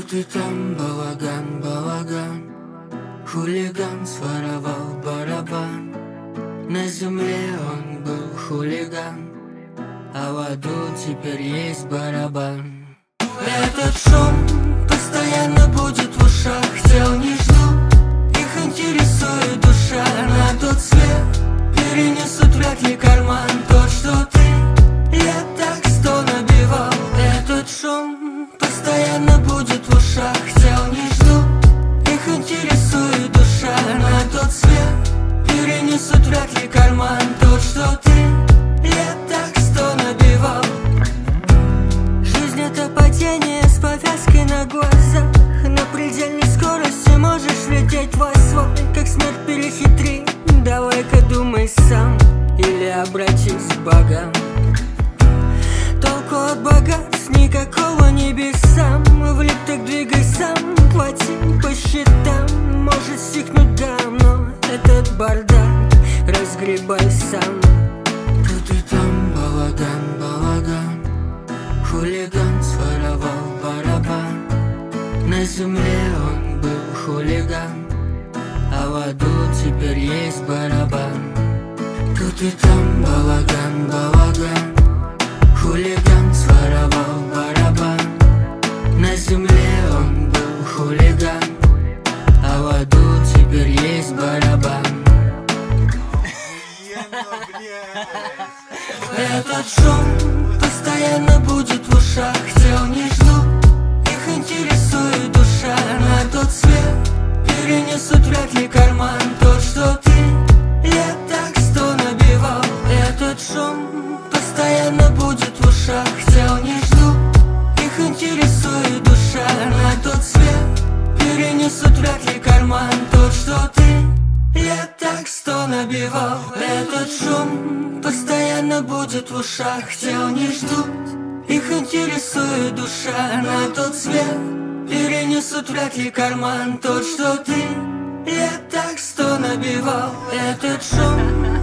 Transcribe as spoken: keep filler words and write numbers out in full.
Тут и там балаган, балаган. Хулиган своровал барабан. На земле он был хулиган, а в аду теперь есть барабан. Этот шум постоянно будет в ушах. Тел не ждут, их интересует душа. На тот свет перенесут вряд ли карман. Тот, что ты лет так сто набивал. Этот шум постоянно будет в ушах. Тел не ждут, их интересует душа. На тот свет перенесут вряд ли карман. Тот, что ты лет так сто набивал. Жизнь это падение с повязкой на глазах. На предельной скорости можешь лететь в асфальт. Как смерть перехитри, давай-ка думай сам или обратись к богам. Толку от богатств никакого небесам. Влип, так двигай сам, плати по счетам. Может стихнуть дам, но этот бардак разгребай сам. Тут и там балаган, балаган. Хулиган своровал барабан. На земле он был хулиган, а в аду теперь есть барабан. Тут и там балаган, балаган. Хулиган своровал барабан. На земле он был хулиган, а в аду теперь есть барабан. Этот шум постоянно будет в ушах. Тел не ждут, их интересует душа. На тот свет перенесут вряд ли карман. Тот, что ты лет так сто набивал. Этот шум постоянно будет в ушах. Тел не ждут, их интересует душа. На тот свет перенесут вряд ли карман. Тот, что ты лет так сто набивал. Этот шум постоянно будет в ушах. Тел не ждут, их интересует душа. На тот свет перенесут вряд ли карман. Тот, что ты лет так сто набивал. Этот шум